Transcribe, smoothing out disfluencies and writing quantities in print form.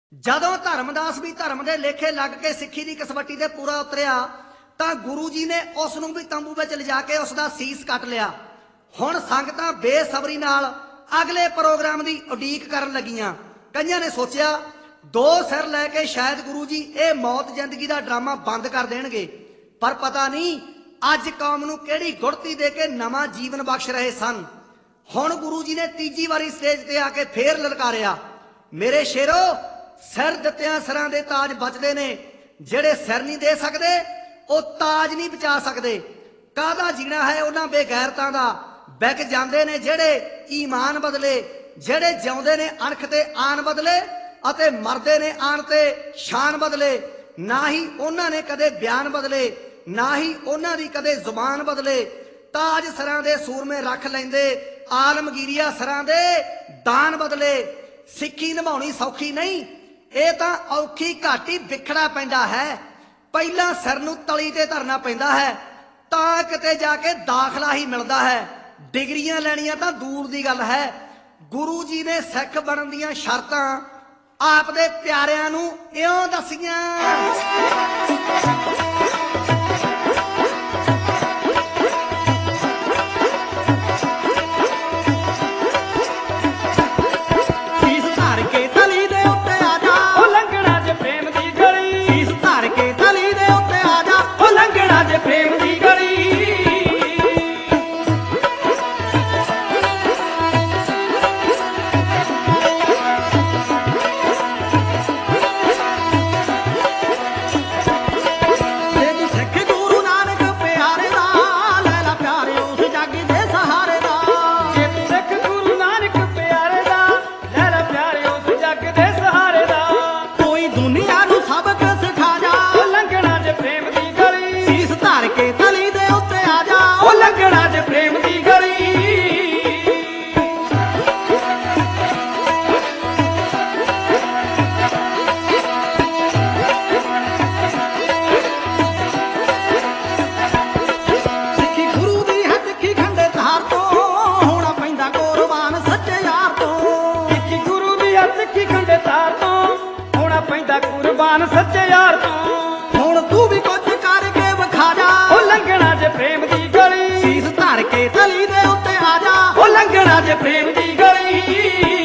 ਜਦੋਂ ਧਰਮਦਾਸ ਵੀ ਧਰਮ ਦੇ ਲੇਖੇ ਲੱਗ ਕੇ ਸਿੱਖੀ ਦੀ ਕਸਵੱਟੀ ਤੇ ਪੂਰਾ ਉਤਰਿਆ ਤਾਂ ਗੁਰੂ ਜੀ ਨੇ ਉਸ ਨੂੰ ਵੀ ਤੰਬੂ ਵਿੱਚ ਲਿਜਾ ਕੇ ਉਸ ਦਾ ਸੀਸ ਕੱਟ ਲਿਆ। ਹੁਣ ਸੰਗਤਾਂ ਬੇਸਬਰੀ ਨਾਲ ਅਗਲੇ ਪ੍ਰੋਗਰਾਮ ਦੀ ਉਡੀਕ ਕਰਨ ਲੱਗੀਆਂ। ਕਈਆਂ ਨੇ ਸੋਚਿਆ ਦੋ ਸਿਰ ਲੈ ਕੇ ਸ਼ਾਇਦ ਗੁਰੂ ਜੀ ਇਹ ਮੌਤ ਜ਼ਿੰਦਗੀ ਦਾ ਡਰਾਮਾ ਬੰਦ ਕਰ ਦੇਣਗੇ, ਪਰ ਪਤਾ ਨਹੀਂ ਅੱਜ ਕੌਮ ਨੂੰ ਕਿਹੜੀ ਗੁੜਤੀ ਦੇ ਕੇ ਨਵਾਂ ਜੀਵਨ ਬਖਸ਼ ਰਹੇ ਸਨ। ਹੁਣ ਗੁਰੂ ਜੀ ਨੇ ਤੀਜੀ ਵਾਰੀ ਸਟੇਜ ਤੇ ਆ ਕੇ ਫੇਰ ਲਲਕਾਰਿਆ, ਮੇਰੇ ਸ਼ੇਰੋ ਸਿਰ ਦਿੱਤਿਆਂ ਸਿਰਾਂ ਦੇ ਤਾਜ ਬਚਦੇ ਨੇ, ਜਿਹੜੇ ਸਿਰ ਨਹੀਂ ਦੇ ਸਕਦੇ ਉਹ ਤਾਜ ਨਹੀਂ ਬਚਾ ਸਕਦੇ। ਕਾਹਦਾ ਜੀਣਾ ਹੈ ਉਹਨਾਂ ਬੇਗੈਰਤਾਂ ਦਾ, ਵਿਕ ਜਾਂਦੇ ਨੇ ਜਿਹੜੇ ਈਮਾਨ ਬਦਲੇ, ਜਿਹੜੇ ਜਿਉਂਦੇ ਨੇ ਅਣਖ ਤੇ ਆਨ ਬਦਲੇ ਅਤੇ ਮਰਦੇ ਨੇ ਆਣ ਤੇ ਸ਼ਾਨ ਬਦਲੇ। ਨਾ ਹੀ ਉਹਨਾਂ ਨੇ ਕਦੇ ਬਿਆਨ ਬਦਲੇ, ਨਾ ਹੀ ਉਹਨਾਂ ਦੀ ਕਦੇ ਜ਼ੁਬਾਨ ਬਦਲੇ। ਤਾਜ ਸਿਰਾਂ ਦੇ ਸੂਰਮੇ ਰੱਖ ਲੈਂਦੇ, ਆਲਮਗੀਰੀਆ ਸਿਰਾਂ ਦੇ ਦਾਨ ਬਦਲੇ। ਸਿੱਖੀ ਨਿਭਾਉਣੀ ਸੌਖੀ ਨਹੀਂ, ਇਹ ਤਾਂ ਔਖੀ ਘਾਟੀ ਵਿਖੜਾ ਪੈਂਦਾ ਹੈ। ਪਹਿਲਾਂ ਸਿਰ ਨੂੰ ਤਲੀ ਤੇ ਧਰਨਾ ਪੈਂਦਾ ਹੈ, ਤਾਂ ਕਿਤੇ ਜਾ ਕੇ ਦਾਖਲਾ ਹੀ ਮਿਲਦਾ ਹੈ। ਡਿਗਰੀਆਂ ਲੈਣੀਆਂ ਤਾਂ ਦੂਰ ਦੀ ਗੱਲ ਹੈ। ਗੁਰੂ ਜੀ ਨੇ ਸਿੱਖ ਬਣਨ ਦੀਆਂ ਸ਼ਰਤਾਂ ਆਪ ਦੇ ਪਿਆਰਿਆਂ ਨੂੰ ਇਉਂ ਦੱਸੀਆਂ। ਕੁਰਬਾਨ ਸੱਚੇ ਯਾਰ ਤੋਂ ਹੁਣ ਤੂੰ ਵੀ ਕੁਝ ਕਰਕੇ ਵਿਖਾ ਜਾ, ਉਹ ਲੰਘਣਾ ਜੇ ਪ੍ਰੇਮ ਦੀ ਗਲੀ, ਸੀਸ ਧਰ ਕੇ ਤਲੀ ਦੇ ਉੱਤੇ ਆ ਜਾ, ਉਹ ਲੰਘਣਾ ਜੇ ਪ੍ਰੇਮ ਦੀ ਗਲੀ।